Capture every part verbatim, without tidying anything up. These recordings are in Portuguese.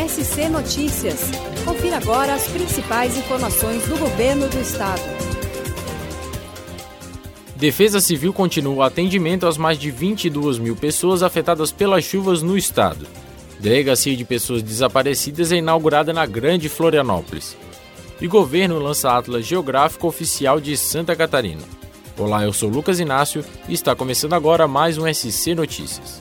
S C Notícias. Confira agora as principais informações do governo do estado. Defesa Civil continua o atendimento às mais de vinte e duas mil pessoas afetadas pelas chuvas no estado. Delegacia de Pessoas Desaparecidas é inaugurada na Grande Florianópolis. E governo lança Atlas Geográfico Oficial de Santa Catarina. Olá, eu sou Lucas Inácio e está começando agora mais um S C Notícias.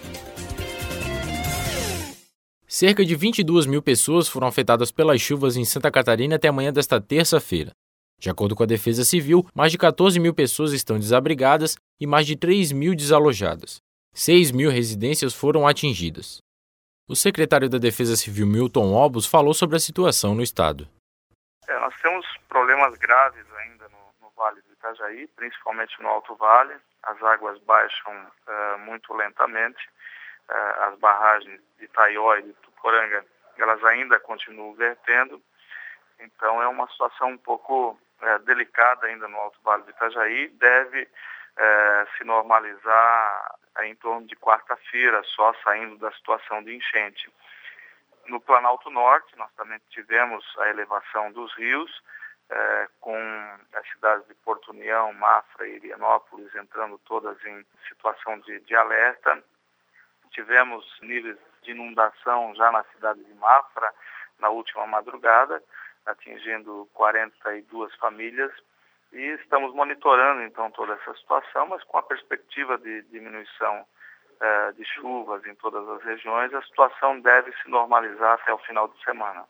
Cerca de vinte e duas mil pessoas foram afetadas pelas chuvas em Santa Catarina até amanhã desta terça-feira. De acordo com a Defesa Civil, mais de quatorze mil pessoas estão desabrigadas e mais de três mil desalojadas. seis mil residências foram atingidas. O secretário da Defesa Civil, Milton Obos, falou sobre a situação no estado. É, nós temos problemas graves ainda no, no Vale do Itajaí, principalmente no Alto Vale. As águas baixam uh, muito lentamente. Uh, as barragens de Itaió e de Tuporanga, elas ainda continuam vertendo. Então é uma situação um pouco uh, delicada ainda no Alto Vale do Itajaí. Deve uh, se normalizar em torno de quarta-feira, só saindo da situação de enchente. No Planalto Norte, nós também tivemos a elevação dos rios, eh, com as cidades de Porto União, Mafra e Irianópolis entrando todas em situação de, de alerta. Tivemos níveis de inundação já na cidade de Mafra na última madrugada, atingindo quarenta e duas famílias. E estamos monitorando, então, toda essa situação, mas com a perspectiva de diminuição uh, de chuvas em todas as regiões, a situação deve se normalizar até o final de semana.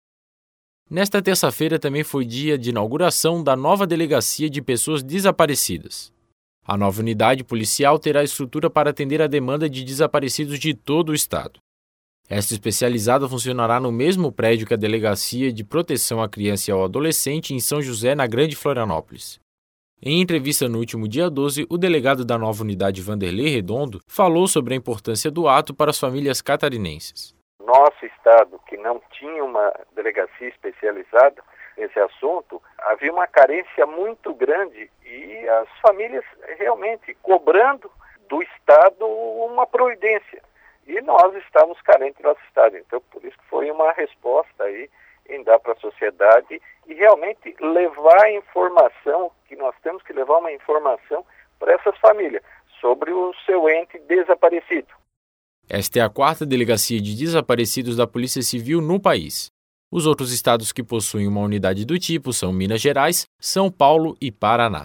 Nesta terça-feira também foi dia de inauguração da nova Delegacia de Pessoas Desaparecidas. A nova unidade policial terá estrutura para atender a demanda de desaparecidos de todo o estado. Esta especializada funcionará no mesmo prédio que a Delegacia de Proteção à Criança e ao Adolescente em São José, na Grande Florianópolis. Em entrevista no último dia doze, o delegado da nova unidade, Vanderlei Redondo, falou sobre a importância do ato para as famílias catarinenses. Nosso estado, que não tinha uma delegacia especializada nesse assunto, havia uma carência muito grande e as famílias realmente cobrando do estado uma providência. E nós estávamos carentes no nosso estado. Então, por isso que foi uma resposta aí em dar para a sociedade e realmente levar a informação, que nós temos que levar uma informação para essas famílias sobre o seu ente desaparecido. Esta é a quarta delegacia de desaparecidos da Polícia Civil no país. Os outros estados que possuem uma unidade do tipo são Minas Gerais, São Paulo e Paraná.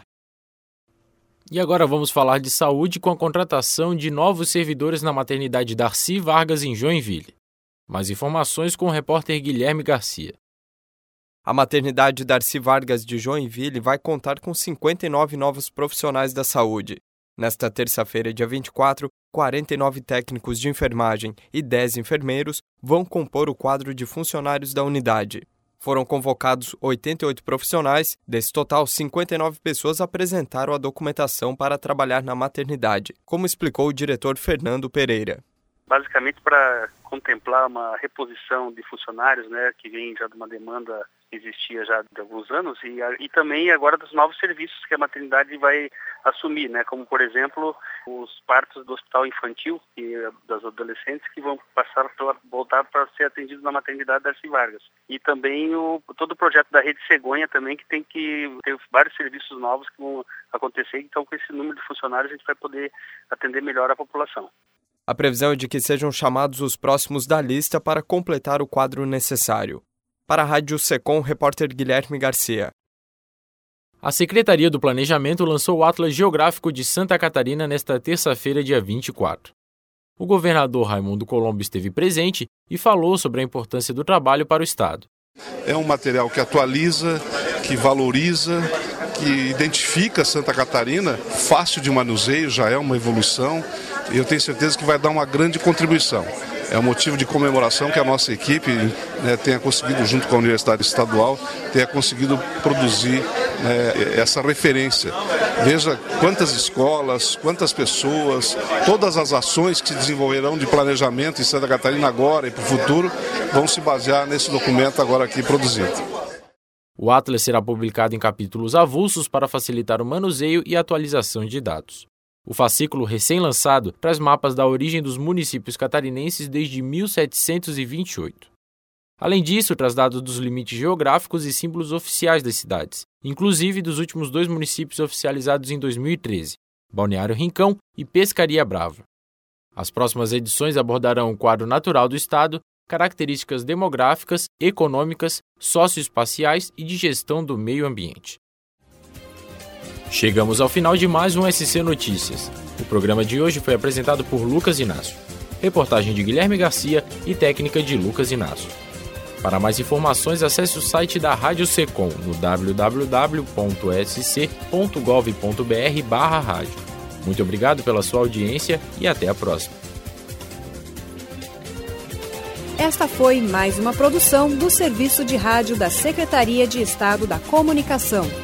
E agora vamos falar de saúde com a contratação de novos servidores na maternidade Darcy Vargas em Joinville. Mais informações com o repórter Guilherme Garcia. A maternidade Darcy Vargas de Joinville vai contar com cinquenta e nove novos profissionais da saúde. Nesta terça-feira, dia vinte e quatro, quarenta e nove técnicos de enfermagem e dez enfermeiros vão compor o quadro de funcionários da unidade. Foram convocados oitenta e oito profissionais, desse total, cinquenta e nove pessoas apresentaram a documentação para trabalhar na maternidade, como explicou o diretor Fernando Pereira. Basicamente para contemplar uma reposição de funcionários, né, que vem já de uma demanda que existia já de alguns anos e, e também agora dos novos serviços que a maternidade vai assumir, né, como por exemplo os partos do hospital infantil e das adolescentes que vão passar para voltar para ser atendidos na maternidade Darcy Vargas. E também o, todo o projeto da Rede Cegonha também, que tem que ter vários serviços novos que vão acontecer, então com esse número de funcionários a gente vai poder atender melhor a população. A previsão é de que sejam chamados os próximos da lista para completar o quadro necessário. Para a Rádio Secom, repórter Guilherme Garcia. A Secretaria do Planejamento lançou o Atlas Geográfico de Santa Catarina nesta terça-feira, dia vinte e quatro. O governador Raimundo Colombo esteve presente e falou sobre a importância do trabalho para o estado. É um material que atualiza, que valoriza, que identifica Santa Catarina, fácil de manuseio, já é uma evolução. E eu tenho certeza que vai dar uma grande contribuição. É um motivo de comemoração que a nossa equipe, né, tenha conseguido, junto com a Universidade Estadual, tenha conseguido produzir, né, essa referência. Veja quantas escolas, quantas pessoas, todas as ações que se desenvolverão de planejamento em Santa Catarina agora e para o futuro vão se basear nesse documento agora aqui produzido. O Atlas será publicado em capítulos avulsos para facilitar o manuseio e atualização de dados. O fascículo recém-lançado traz mapas da origem dos municípios catarinenses desde mil setecentos e vinte e oito. Além disso, traz dados dos limites geográficos e símbolos oficiais das cidades, inclusive dos últimos dois municípios oficializados em dois mil e treze, Balneário Rincão e Pescaria Brava. As próximas edições abordarão o quadro natural do estado, características demográficas, econômicas, socioespaciais e de gestão do meio ambiente. Chegamos ao final de mais um S C Notícias. O programa de hoje foi apresentado por Lucas Inácio. Reportagem de Guilherme Garcia e técnica de Lucas Inácio. Para mais informações, acesse o site da Rádio Secom no w w w ponto s c ponto gov ponto b r barra rádio. Muito obrigado pela sua audiência e até a próxima. Esta foi mais uma produção do Serviço de Rádio da Secretaria de Estado da Comunicação.